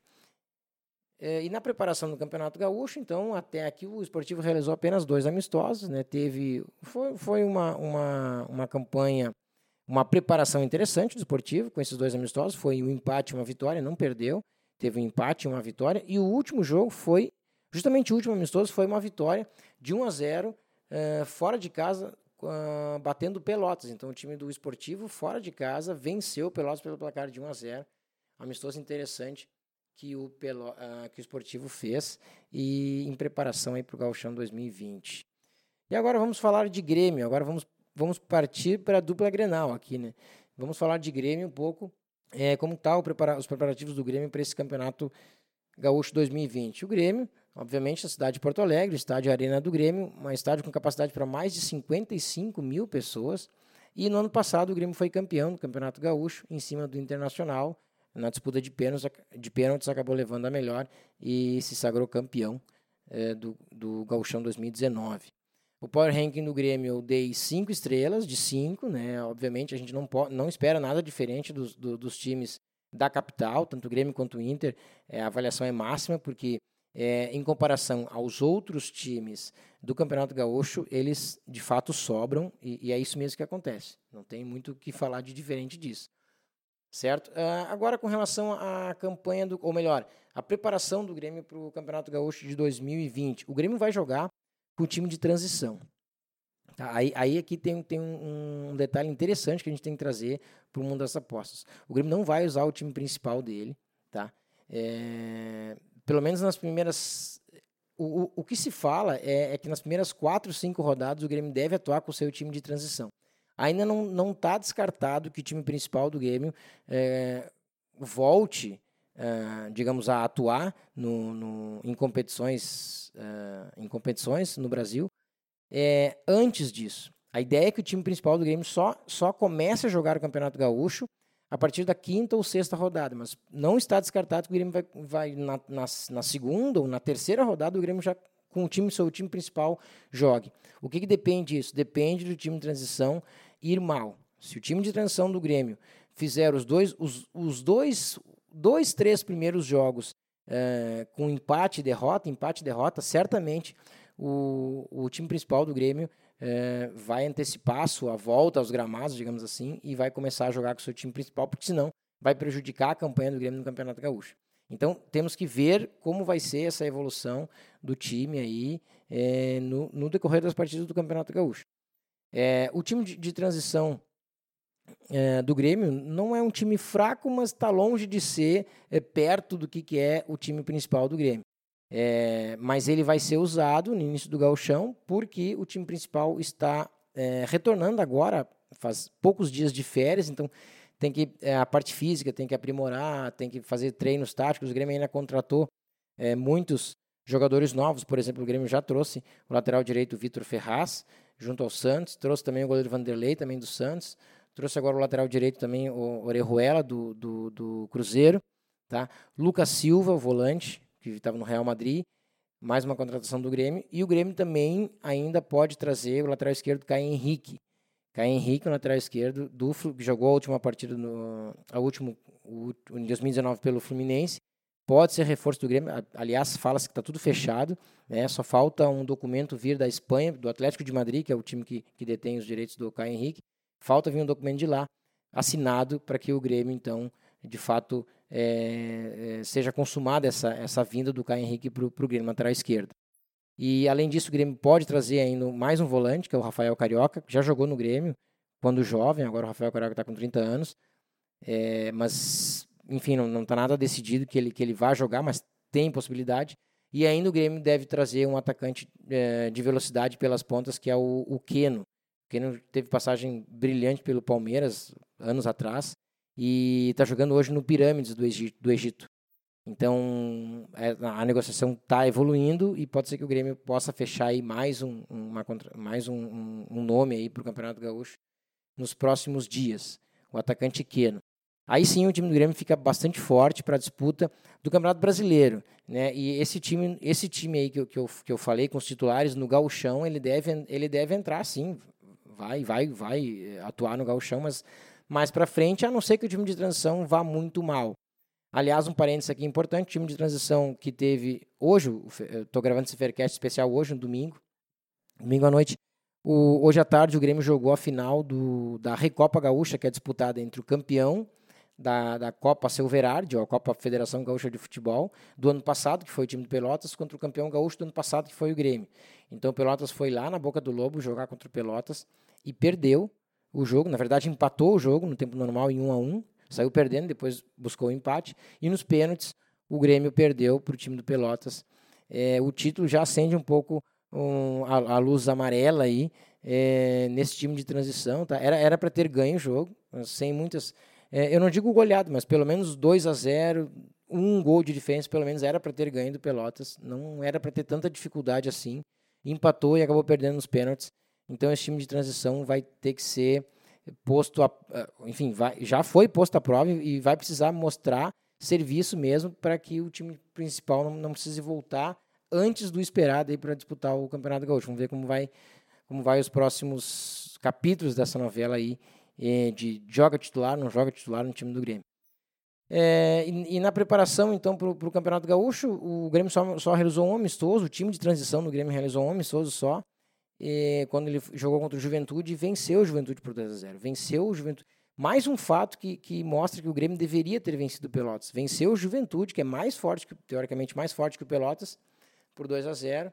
E na preparação do Campeonato Gaúcho, então, até aqui o Esportivo realizou apenas 2 amistosos, né? Foi uma campanha, uma preparação interessante do Esportivo com esses 2 amistosos. Foi um empate e uma vitória, não perdeu. Teve um empate e uma vitória. E o último jogo foi, justamente o último amistoso, foi uma vitória de 1-0 fora de casa, batendo Pelotas. Então, o time do Esportivo, fora de casa, venceu o Pelotas pelo placar de 1-0. Amistoso interessante que o Esportivo fez e em preparação para o Gauchão 2020. E agora vamos falar de Grêmio. Agora vamos partir para a dupla Grenal aqui, né? Vamos falar de Grêmio um pouco, como estão os preparativos do Grêmio para esse Campeonato Gaúcho 2020. O Grêmio, obviamente, a cidade de Porto Alegre, o estádio Arena do Grêmio, um estádio com capacidade para mais de 55 mil pessoas. E no ano passado o Grêmio foi campeão do Campeonato Gaúcho em cima do Internacional. Na disputa de pênaltis acabou levando a melhor e se sagrou campeão do Gauchão 2019. O Power Ranking do Grêmio eu dei 5 estrelas, de 5, né? Obviamente a gente não espera nada diferente dos times da capital, tanto o Grêmio quanto o Inter. A avaliação é máxima, porque em comparação aos outros times do Campeonato Gaúcho, eles de fato sobram, e é isso mesmo que acontece. Não tem muito o que falar de diferente disso. Certo? Agora, com relação à campanha, ou melhor, a preparação do Grêmio para o Campeonato Gaúcho de 2020. O Grêmio vai jogar com o time de transição. Tá? Aí aqui tem um detalhe interessante que a gente tem que trazer para o mundo das apostas. O Grêmio não vai usar o time principal dele. Tá? Pelo menos nas primeiras... O que se fala é que nas primeiras 4, 5 rodadas o Grêmio deve atuar com o seu time de transição. Ainda não está descartado que o time principal do Grêmio volte, digamos, a atuar em competições no Brasil. Antes disso, a ideia é que o time principal do Grêmio só comece a jogar o Campeonato Gaúcho a partir da 5ª ou 6ª rodada, mas não está descartado que o Grêmio vai na 2ª ou na 3ª rodada o Grêmio já com o seu time principal jogue. O que depende disso? Depende do time de transição ir mal. Se o time de transição do Grêmio fizer os 3 primeiros jogos com empate e derrota, certamente o time principal do Grêmio vai antecipar a sua volta aos gramados, digamos assim, e vai começar a jogar com o seu time principal, porque senão vai prejudicar a campanha do Grêmio no Campeonato Gaúcho. Então, temos que ver como vai ser essa evolução do time aí no decorrer das partidas do Campeonato Gaúcho. O time de transição do Grêmio não é um time fraco, mas está longe de ser perto do que é o time principal do Grêmio. Mas ele vai ser usado no início do Gauchão, porque o time principal está retornando agora, faz poucos dias de férias, então tem que a parte física tem que aprimorar, tem que fazer treinos táticos. O Grêmio ainda contratou muitos Jogadores novos, por exemplo, o Grêmio já trouxe o lateral direito Vitor Ferraz, junto ao Santos, trouxe também o goleiro Vanderlei, também do Santos, trouxe agora o lateral direito também o Orejuela, do Cruzeiro, tá? Lucas Silva, o volante, que estava no Real Madrid, mais uma contratação do Grêmio, e o Grêmio também ainda pode trazer o lateral esquerdo Caio Henrique. Caio Henrique, o lateral esquerdo, que jogou a última partida em 2019 pelo Fluminense, pode ser reforço do Grêmio. Aliás, fala-se que está tudo fechado, né? Só falta um documento vir da Espanha, do Atlético de Madrid, que é o time que detém os direitos do Caio Henrique. Falta vir um documento de lá, assinado, para que o Grêmio, então, de fato, seja consumada essa vinda do Caio Henrique para o Grêmio, lateral esquerdo. E, além disso, o Grêmio pode trazer ainda mais um volante, que é o Rafael Carioca, que já jogou no Grêmio quando jovem, agora o Rafael Carioca está com 30 anos, mas, enfim, não está nada decidido que ele vá jogar, mas tem possibilidade. E ainda o Grêmio deve trazer um atacante de velocidade pelas pontas, que é o Keno. O Keno teve passagem brilhante pelo Palmeiras, anos atrás, e está jogando hoje no Pirâmides do Egito. Então, a negociação está evoluindo e pode ser que o Grêmio possa fechar aí mais um nome aí para o Campeonato Gaúcho nos próximos dias, o atacante Keno. Aí sim o time do Grêmio fica bastante forte para a disputa do Campeonato Brasileiro, né? E esse time aí que eu falei com os titulares no Gauchão, ele deve entrar sim, vai atuar no Gauchão, mas mais para frente, a não ser que o time de transição vá muito mal. Aliás, um parênteses aqui importante, o time de transição que teve hoje, eu estou gravando esse Faircast especial hoje, no domingo à noite, hoje à tarde o Grêmio jogou a final da Recopa Gaúcha, que é disputada entre o campeão da Copa Silverard, ou a Copa Federação Gaúcha de Futebol, do ano passado, que foi o time do Pelotas, contra o campeão gaúcho do ano passado, que foi o Grêmio. Então o Pelotas foi lá na Boca do Lobo jogar contra o Pelotas e perdeu o jogo, na verdade empatou o jogo no tempo normal em 1-1, saiu perdendo, depois buscou o empate, e nos pênaltis o Grêmio perdeu para o time do Pelotas. O título já acende um pouco a luz amarela aí nesse time de transição. Tá? Era para ter ganho o jogo, sem muitas... eu não digo goleado, mas pelo menos 2-0, um gol de diferença, pelo menos era para ter ganho do Pelotas. Não era para ter tanta dificuldade assim. Empatou e acabou perdendo nos pênaltis. Então esse time de transição vai ter que ser posto enfim, já foi posto à prova e vai precisar mostrar serviço mesmo para que o time principal não precise voltar antes do esperado para disputar o Campeonato Gaúcho. Vamos ver como vai os próximos capítulos dessa novela aí de joga titular, não joga titular no time do Grêmio. E na preparação, então, para o Campeonato Gaúcho, o Grêmio só realizou um amistoso, o time de transição do Grêmio realizou um amistoso só, quando ele jogou contra o Juventude e venceu o Juventude por 2-0. Venceu o Juventude. Mais um fato que mostra que o Grêmio deveria ter vencido o Pelotas. Venceu o Juventude, que é teoricamente mais forte que o Pelotas, por 2-0.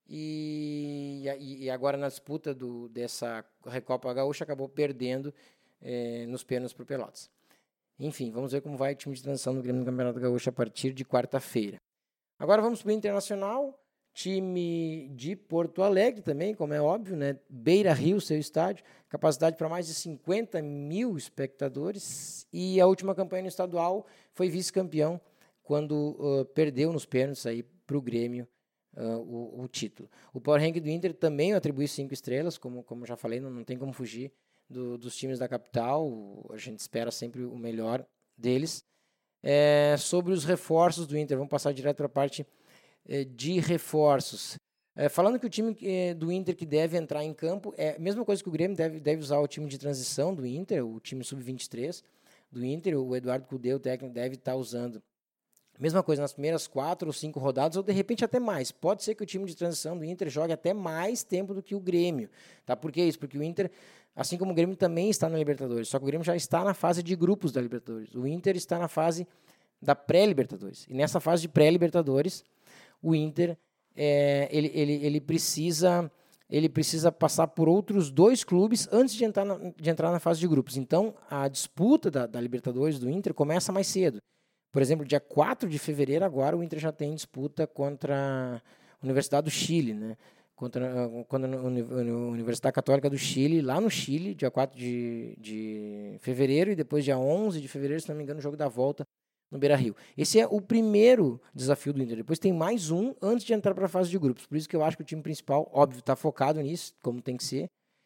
E agora na disputa dessa Recopa Gaúcha acabou perdendo nos pênaltis para o Pelotas. Enfim, vamos ver como vai o time de transição do Grêmio no Campeonato Gaúcho a partir de quarta-feira. Agora vamos para o Internacional, time de Porto Alegre também, como é óbvio, né? Beira Rio, seu estádio, capacidade para mais de 50 mil espectadores, e a última campanha no estadual foi vice-campeão quando perdeu nos pênaltis aí para o Grêmio o título. O Power Ranking do Inter também atribui 5 estrelas, como já falei, não tem como fugir dos times da capital, a gente espera sempre o melhor deles. Sobre os reforços do Inter, vamos passar direto para a parte de reforços. Falando que o time do Inter que deve entrar em campo é a mesma coisa que o Grêmio deve usar o time de transição do Inter, o time sub-23 do Inter, o Eduardo Cudê, o técnico, deve estar usando. Mesma coisa nas primeiras 4 ou 5 rodadas, ou de repente até mais. Pode ser que o time de transição do Inter jogue até mais tempo do que o Grêmio. Tá? Por que isso? Porque o Inter, assim como o Grêmio, também está na Libertadores. Só que o Grêmio já está na fase de grupos da Libertadores. O Inter está na fase da pré-Libertadores. E nessa fase de pré-Libertadores, o Inter ele precisa passar por outros 2 clubes antes de entrar na fase de grupos. Então, a disputa da Libertadores do Inter começa mais cedo. Por exemplo, dia 4 de fevereiro, agora o Inter já tem disputa contra a Universidade do Chile, né? Contra a Universidade Católica do Chile, lá no Chile, dia 4 de fevereiro, e depois dia 11 de fevereiro, se não me engano, o jogo da volta no Beira-Rio. Esse é o primeiro desafio do Inter. Depois tem mais um antes de entrar para a fase de grupos. Por isso que eu acho que o time principal, óbvio, está focado nisso, como tem que ser.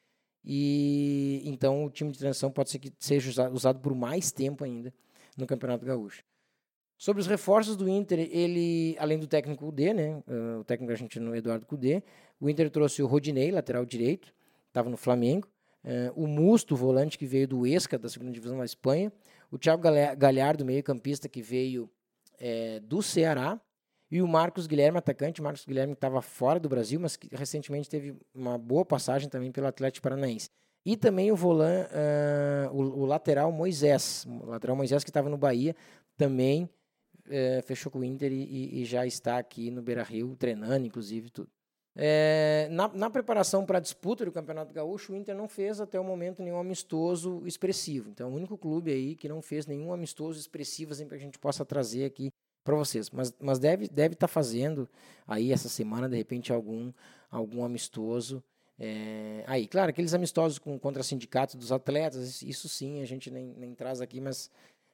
E então o time de transição pode ser que seja usado por mais tempo ainda no Campeonato Gaúcho. Sobre os reforços do Inter, ele, além do técnico Cudê, né, o técnico argentino Eduardo Cudê, o Inter trouxe o Rodinei, lateral direito, estava no Flamengo, o Musto, volante que veio do Huesca, da segunda divisão da Espanha, o Thiago Galhardo, meio-campista, que veio do Ceará, e o Marcos Guilherme, atacante. Marcos Guilherme estava fora do Brasil, mas que recentemente teve uma boa passagem também pelo Atlético Paranaense. E também o lateral Moisés, que estava no Bahia, também fechou com o Inter e já está aqui no Beira-Rio, treinando, inclusive, tudo. Na preparação para a disputa do Campeonato Gaúcho, o Inter não fez até o momento nenhum amistoso expressivo. Então, é o único clube aí que não fez nenhum amistoso expressivo assim, para que a gente possa trazer aqui para vocês. Mas deve estar fazendo aí essa semana, de repente, algum amistoso. Aí, claro, aqueles amistosos contra sindicatos dos atletas, isso sim, a gente nem traz aqui, mas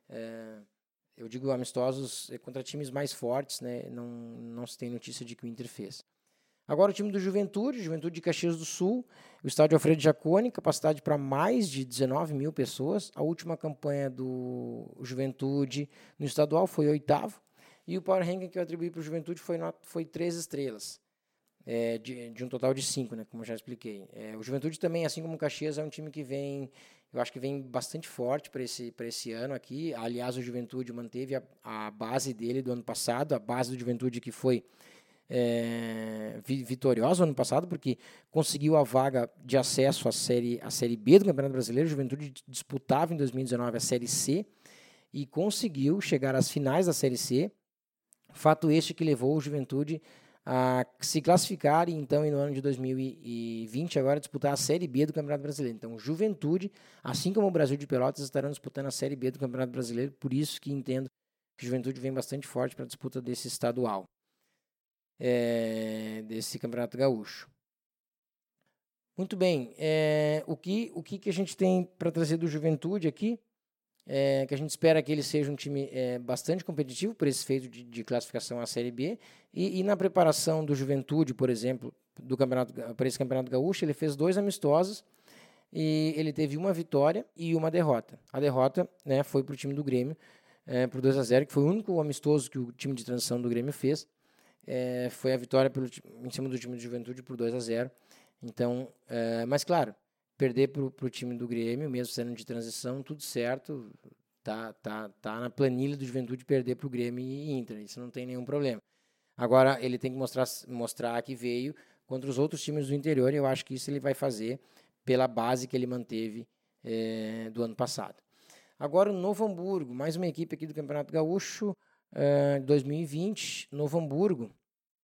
eu digo amistosos contra times mais fortes, né? Não se tem notícia de que o Inter fez. Agora o time do Juventude de Caxias do Sul, o estádio Alfredo Jaconi, capacidade para mais de 19 mil pessoas. A última campanha do Juventude no estadual foi 8º, e o Power Ranking que eu atribuí para o Juventude foi 3 estrelas, de um total de 5, né, como eu já expliquei. O Juventude também, assim como o Caxias, é um time que eu acho que vem bastante forte para esse ano aqui. Aliás, o Juventude manteve a base dele do ano passado, a base do Juventude que foi vitoriosa no ano passado, porque conseguiu a vaga de acesso à série B do Campeonato Brasileiro. O Juventude disputava em 2019 a Série C e conseguiu chegar às finais da Série C. Fato este que levou o Juventude a se classificar e então, no ano de 2020, agora disputar a Série B do Campeonato Brasileiro. Então, o Juventude, assim como o Brasil de Pelotas, estarão disputando a Série B do Campeonato Brasileiro, por isso que entendo que o Juventude vem bastante forte para a disputa desse estadual. Desse Campeonato Gaúcho. Muito bem, o que a gente tem para trazer do Juventude aqui, que a gente espera que ele seja um time bastante competitivo por esse feito de classificação à Série B, e na preparação do Juventude, por exemplo, para esse Campeonato Gaúcho, ele fez 2 amistosos, e ele teve uma vitória e uma derrota. A derrota, né, foi para o time do Grêmio, por 2-0, que foi o único amistoso que o time de transição do Grêmio fez. Foi a vitória em cima do time de Juventude por 2-0. Então, mas claro, perder para o time do Grêmio, mesmo sendo de transição, tudo certo, tá na planilha do Juventude perder para o Grêmio e Inter, isso não tem nenhum problema. Agora, ele tem que mostrar que veio contra os outros times do interior, e eu acho que isso ele vai fazer pela base que ele manteve do ano passado. Agora, o Novo Hamburgo, mais uma equipe aqui do Campeonato Gaúcho, 2020, Novo Hamburgo,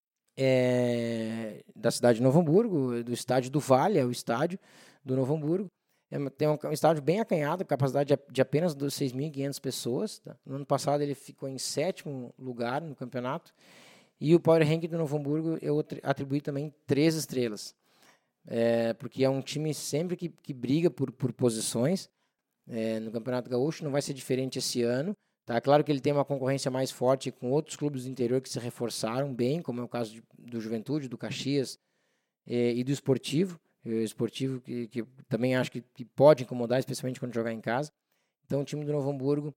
da cidade de Novo Hamburgo, do estádio do Vale, é o estádio do Novo Hamburgo. Tem um estádio bem acanhado, capacidade de apenas 6.500 pessoas. Tá? No ano passado ele ficou em 7º lugar no campeonato. E o Power Ranking do Novo Hamburgo eu atribuí também 3 estrelas. Porque é um time sempre que briga por posições no Campeonato Gaúcho, não vai ser diferente esse ano. Tá? Claro que ele tem uma concorrência mais forte com outros clubes do interior que se reforçaram bem, como é o caso do Juventude, do Caxias e do Esportivo. O Esportivo que também acho que pode incomodar, especialmente quando jogar em casa. Então o time do Novo Hamburgo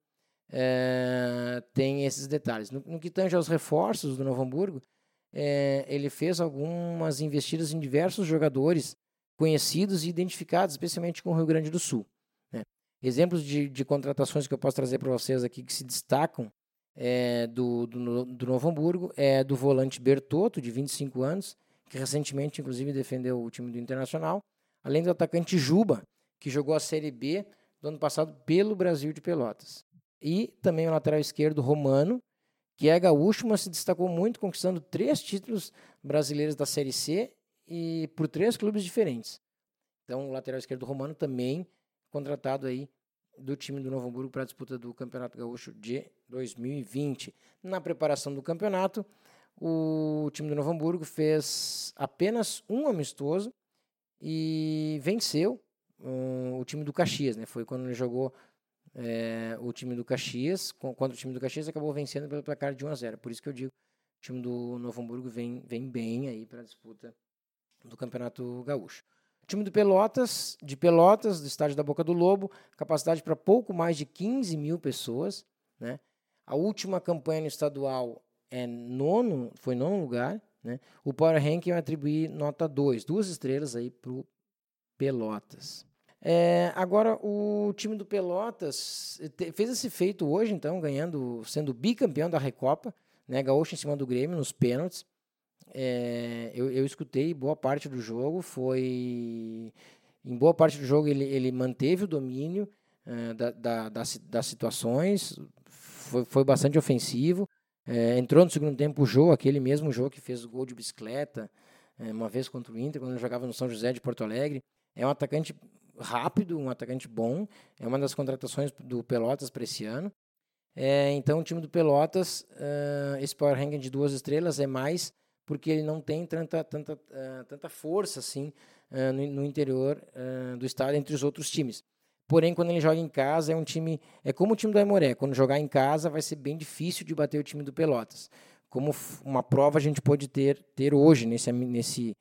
tem esses detalhes. No que tange aos reforços do Novo Hamburgo, ele fez algumas investidas em diversos jogadores conhecidos e identificados, especialmente com o Rio Grande do Sul. Exemplos de contratações que eu posso trazer para vocês aqui que se destacam do Novo Hamburgo do volante Bertotto, de 25 anos, que recentemente, inclusive, defendeu o time do Internacional, além do atacante Juba, que jogou a Série B do ano passado pelo Brasil de Pelotas. E também o lateral esquerdo Romano, que é gaúcho, mas se destacou muito, conquistando 3 títulos brasileiros da Série C e por 3 clubes diferentes. Então, o lateral esquerdo Romano também contratado aí do time do Novo Hamburgo para a disputa do Campeonato Gaúcho de 2020. Na preparação do campeonato, o time do Novo Hamburgo fez apenas um amistoso e venceu o time do Caxias, né? Foi quando ele jogou o time do Caxias, contra o time do Caxias, acabou vencendo pelo placar de 1-0. Por isso que eu digo, o time do Novo Hamburgo vem bem aí para a disputa do Campeonato Gaúcho. O time do Pelotas, do estádio da Boca do Lobo, capacidade para pouco mais de 15 mil pessoas, né? A última campanha no estadual foi nono lugar, né? O Power Ranking vai atribuir nota 2 estrelas aí para o Pelotas. Agora, o time do Pelotas fez esse feito hoje, então, sendo bicampeão da Recopa, né? Gaúcho em cima do Grêmio, nos pênaltis. Eu escutei boa parte do jogo, em boa parte do jogo ele manteve o domínio das situações, foi bastante ofensivo, entrou no segundo tempo o Jô, aquele mesmo Jô que fez o gol de bicicleta, uma vez contra o Inter, quando ele jogava no São José de Porto Alegre. É um atacante rápido, um atacante bom, é uma das contratações do Pelotas para esse ano. Então o time do Pelotas, esse Power Ranking de 2 estrelas é mais porque ele não tem tanta força assim no interior do estado entre os outros times. Porém, quando ele joga em casa, é como o time do Aimoré. Quando jogar em casa, vai ser bem difícil de bater o time do Pelotas. Como uma prova a gente pode ter hoje nesse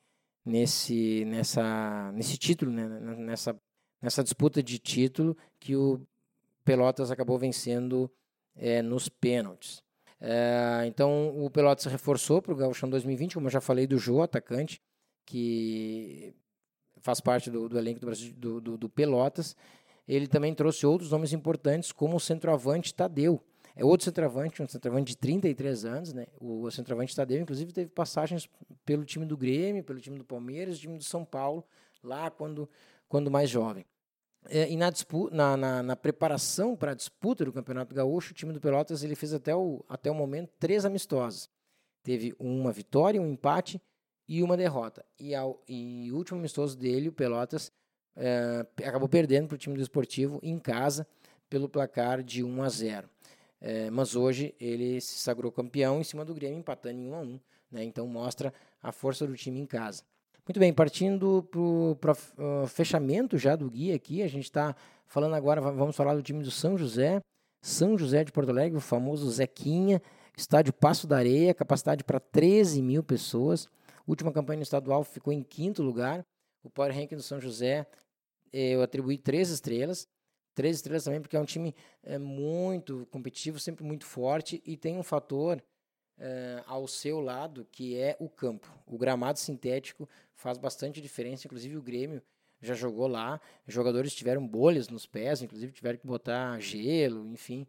título, né? nessa disputa de título que o Pelotas acabou vencendo nos pênaltis. Então, o Pelotas se reforçou para o Gauchão 2020, como eu já falei, do Jô, atacante, que faz parte do elenco do Brasil, do Pelotas. Ele também trouxe outros nomes importantes, como o centroavante Tadeu. É outro centroavante, um centroavante de 33 anos. Né? O centroavante Tadeu, inclusive, teve passagens pelo time do Grêmio, pelo time do Palmeiras, time do São Paulo, lá quando mais jovem. E na preparação para a disputa do Campeonato Gaúcho, o time do Pelotas ele fez até o momento 3 amistosos. Teve uma vitória, um empate e uma derrota. E o último amistoso dele, o Pelotas, acabou perdendo para o time do Esportivo em casa pelo placar de 1-0. Mas hoje ele se sagrou campeão em cima do Grêmio, empatando em 1-1. Né? Então mostra a força do time em casa. Muito bem, partindo para o fechamento já do guia aqui, a gente está falando agora, vamos falar do time do São José de Porto Alegre, o famoso Zequinha, estádio Passo da Areia, capacidade para 13 mil pessoas. Última campanha no estadual ficou em 5º lugar. O Power Ranking do São José, eu atribuí 3 estrelas. 3 estrelas também porque é um time muito competitivo, sempre muito forte e tem um fator ao seu lado, que é o campo. O gramado sintético faz bastante diferença, inclusive o Grêmio já jogou lá, jogadores tiveram bolhas nos pés, inclusive tiveram que botar gelo, enfim,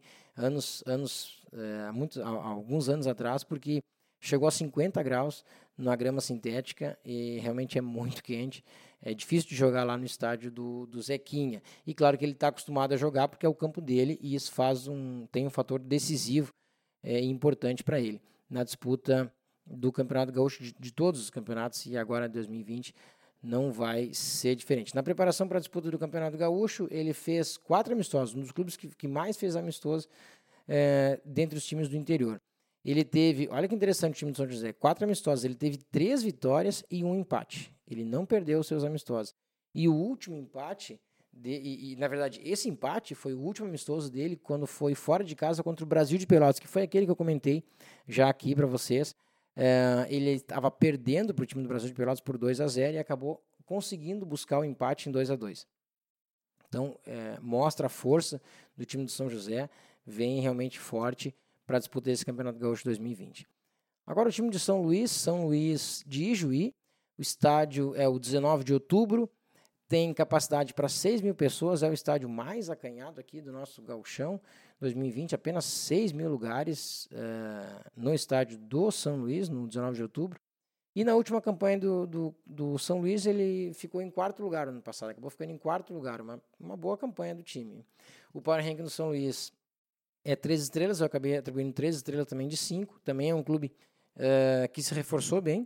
alguns anos atrás, porque chegou a 50 graus na grama sintética e realmente é muito quente. É difícil de jogar lá no estádio do Zequinha. E claro que ele está acostumado a jogar porque é o campo dele e isso tem um fator decisivo e importante para ele na disputa do Campeonato Gaúcho, de todos os campeonatos, e agora 2020 não vai ser diferente. Na preparação para a disputa do Campeonato Gaúcho, ele fez 4 amistosos, um dos clubes que mais fez amistosos dentre os times do interior. Ele teve, olha que interessante o time do São José, 4 amistosos, ele teve 3 vitórias e 1 empate. Ele não perdeu os seus amistosos. E o último empate, na verdade, esse empate foi o último amistoso dele quando foi fora de casa contra o Brasil de Pelotas, que foi aquele que eu comentei já aqui para vocês. Ele estava perdendo para o time do Brasil de Pelotas por 2-0 e acabou conseguindo buscar o empate em 2-2. Então, mostra a força do time do São José, vem realmente forte para disputar esse Campeonato Gaúcho 2020. Agora o time de São Luís de Ijuí, o estádio é o 19 de outubro, tem capacidade para 6 mil pessoas, é o estádio mais acanhado aqui do nosso Gauchão 2020, apenas 6 mil lugares no estádio do São Luís, no 19 de outubro. E na última campanha do São Luís, ele ficou em 4º lugar no ano passado, acabou ficando em 4º lugar, uma boa campanha do time. O Power Ranking do São Luís é 3 estrelas, eu acabei atribuindo 3 estrelas também de 5, também é um clube que se reforçou bem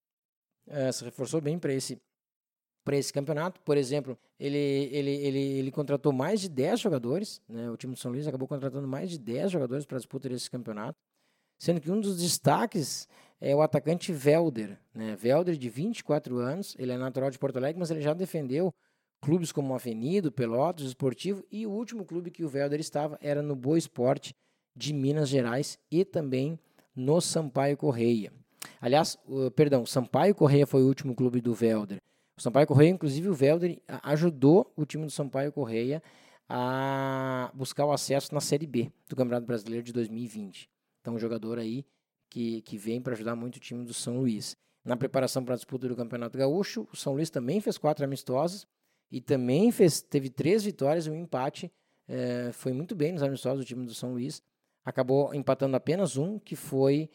para esse campeonato. Por exemplo, ele contratou mais de 10 jogadores, né? O time do São Luís acabou contratando mais de 10 jogadores para a disputa desse campeonato, sendo que um dos destaques é o atacante Velder, né? Velder, de 24 anos, ele é natural de Porto Alegre, mas ele já defendeu clubes como o Avenido, Pelotas, o Esportivo, e o último clube que o Welder estava era no Boa Esporte de Minas Gerais e também no Sampaio Correia. Aliás, Sampaio Correia foi o último clube do Welder. O Sampaio Correia, inclusive, o Welder ajudou o time do Sampaio Correia a buscar o acesso na Série B do Campeonato Brasileiro de 2020. Então, um jogador aí que vem para ajudar muito o time do São Luís. Na preparação para a disputa do Campeonato Gaúcho, o São Luís também fez 4 amistosos e também teve 3 vitórias e um empate. Foi muito bem nos amistosos do time do São Luís. Acabou empatando apenas um, que foi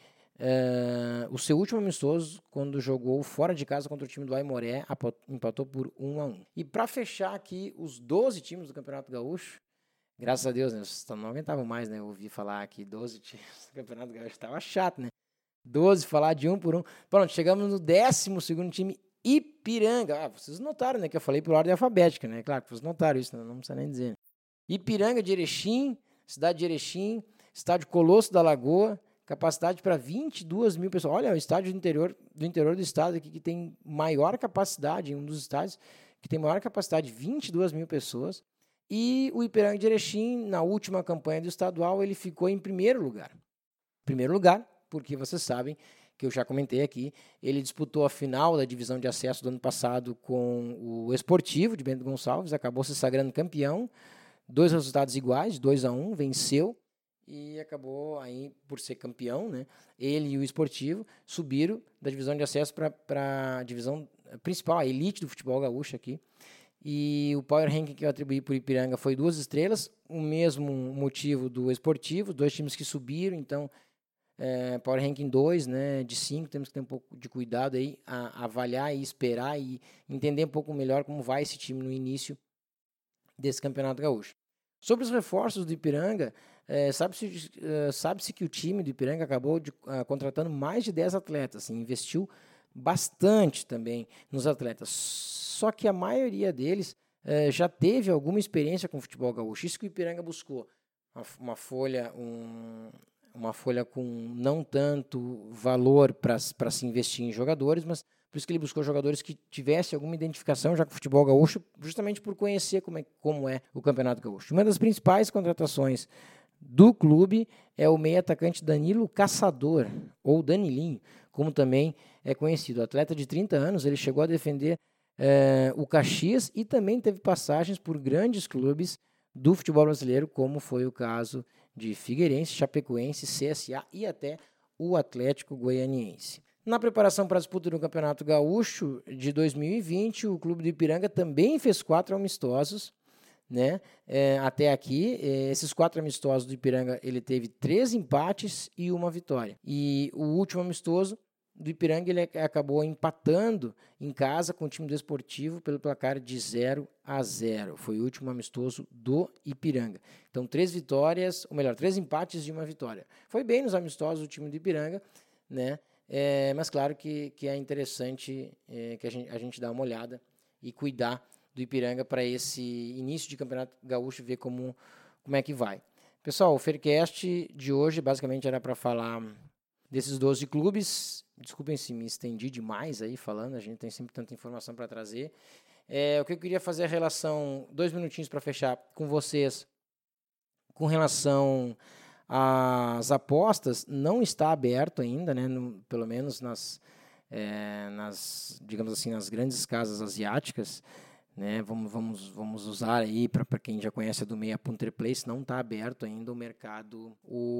o seu último amistoso, quando jogou fora de casa contra o time do Aimoré, empatou por 1-1. E para fechar aqui os 12 times do Campeonato Gaúcho, graças a Deus, né? Vocês não aguentavam mais, né? Eu ouvi falar aqui 12 times do Campeonato Gaúcho, estava chato, né? 12, falar de um por um. Pronto, chegamos no 12º time, Ipiranga. Vocês notaram, né? Que eu falei por ordem alfabética, né? Claro que vocês notaram isso, não precisa nem dizer. Ipiranga de Erechim, cidade de Erechim, estádio Colosso da Lagoa, capacidade para 22 mil pessoas. Olha, o estádio do interior do estado aqui que tem maior capacidade, um dos estádios que tem maior capacidade, 22 mil pessoas. E o Ipiranga de Erechim, na última campanha do estadual, ele ficou em primeiro lugar. Primeiro lugar, porque vocês sabem que eu já comentei aqui, ele disputou a final da divisão de acesso do ano passado com o Esportivo de Bento Gonçalves, acabou se sagrando campeão, 2 resultados iguais, 2-1, venceu, e acabou aí por ser campeão, né? Ele e o Esportivo subiram da divisão de acesso para a divisão principal, a elite do futebol gaúcho aqui. E o Power Ranking que eu atribuí para o Ipiranga foi 2 estrelas, o mesmo motivo do Esportivo, 2 times que subiram, então Power Ranking 2, né, de 5, temos que ter um pouco de cuidado aí, a avaliar e esperar e entender um pouco melhor como vai esse time no início desse Campeonato Gaúcho. Sobre os reforços do Ipiranga, sabe-se que o time do Ipiranga acabou contratando mais de 10 atletas, assim, investiu bastante também nos atletas, só que a maioria deles já teve alguma experiência com o futebol gaúcho. Isso que o Ipiranga buscou, uma folha com não tanto valor para se investir em jogadores, mas por isso que ele buscou jogadores que tivessem alguma identificação já com o futebol gaúcho, justamente por conhecer como é o Campeonato Gaúcho. Uma das principais contratações do clube é o meio-atacante Danilo Caçador, ou Danilinho, como também é conhecido. Atleta de 30 anos, ele chegou a defender o Caxias e também teve passagens por grandes clubes do futebol brasileiro, como foi o caso de Figueirense, Chapecoense, CSA e até o Atlético Goianiense. Na preparação para a disputa do Campeonato Gaúcho de 2020, o clube do Ipiranga também fez 4 amistosos, né? Até aqui, esses 4 amistosos do Ipiranga, ele teve 3 empates e 1 vitória. E o último amistoso do Ipiranga, ele acabou empatando em casa com o time do Esportivo pelo placar de 0-0. Foi o último amistoso do Ipiranga. Então, 3 empates e 1 vitória. Foi bem nos amistosos do time do Ipiranga, né? Mas claro que é interessante que a gente dá uma olhada e cuidar do Ipiranga para esse início de Campeonato Gaúcho, ver como é que vai. Pessoal, o Faircast de hoje basicamente era para falar desses 12 clubes. Desculpem se me estendi demais aí falando, a gente tem sempre tanta informação para trazer. O que eu queria fazer a relação, 2 minutinhos para fechar com vocês, com relação às apostas, não está aberto ainda, né, pelo menos nas, digamos assim, nas grandes casas asiáticas, né, vamos usar aí para quem já conhece a do Meia Punter Place, não está aberto ainda o mercado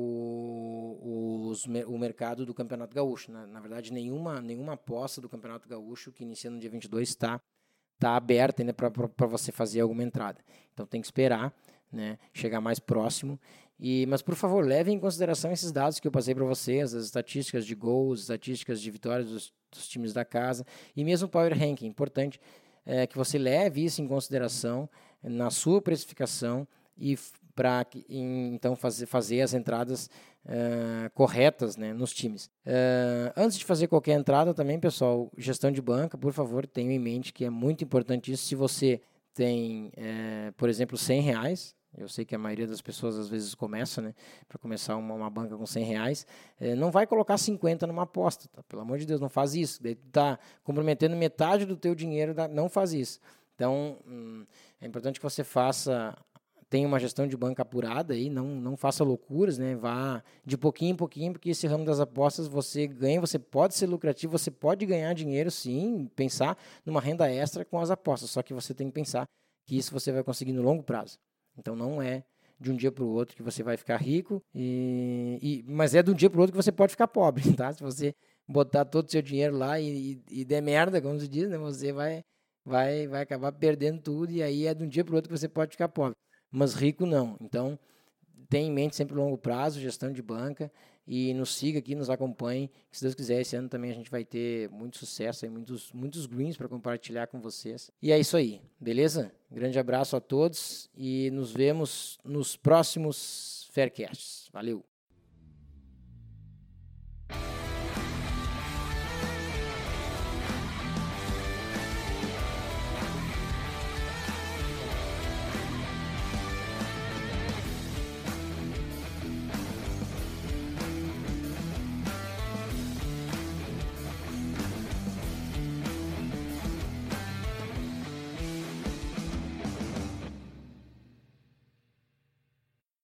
o mercado do Campeonato Gaúcho, né? Na verdade nenhuma aposta do Campeonato Gaúcho que inicia no dia 22 está aberta ainda para você fazer alguma entrada, então tem que esperar, né, chegar mais próximo. Mas por favor, levem em consideração esses dados que eu passei para vocês, as estatísticas de gols, estatísticas de vitórias dos times da casa e mesmo o Power Ranking, importante que você leve isso em consideração na sua precificação e para então fazer as entradas corretas, né, nos times. Antes de fazer qualquer entrada também, pessoal, gestão de banca, por favor, tenham em mente que é muito importante isso. Se você tem, por exemplo, R$100, eu sei que a maioria das pessoas às vezes começa, né, para começar uma banca com R$100, não vai colocar 50 numa aposta, tá? Pelo amor de Deus, não faz isso. Daí tu tá comprometendo metade do teu dinheiro, não faz isso. Então, é importante que você tenha uma gestão de banca apurada aí, não faça loucuras, né? Vá de pouquinho em pouquinho, porque esse ramo das apostas você ganha, você pode ser lucrativo, você pode ganhar dinheiro sim, pensar numa renda extra com as apostas, só que você tem que pensar que isso você vai conseguir no longo prazo. Então não é de um dia para o outro que você vai ficar rico, mas é de um dia para o outro que você pode ficar pobre, tá? Se você botar todo o seu dinheiro lá e der merda, como se diz, né? Você vai acabar perdendo tudo e aí é de um dia para o outro que você pode ficar pobre. Mas rico não. Então, tenha em mente sempre longo prazo, gestão de banca, e nos siga aqui, nos acompanhe, que se Deus quiser, esse ano também a gente vai ter muito sucesso, muitos greens para compartilhar com vocês. E é isso aí, beleza? Grande abraço a todos e nos vemos nos próximos Faircasts. Valeu!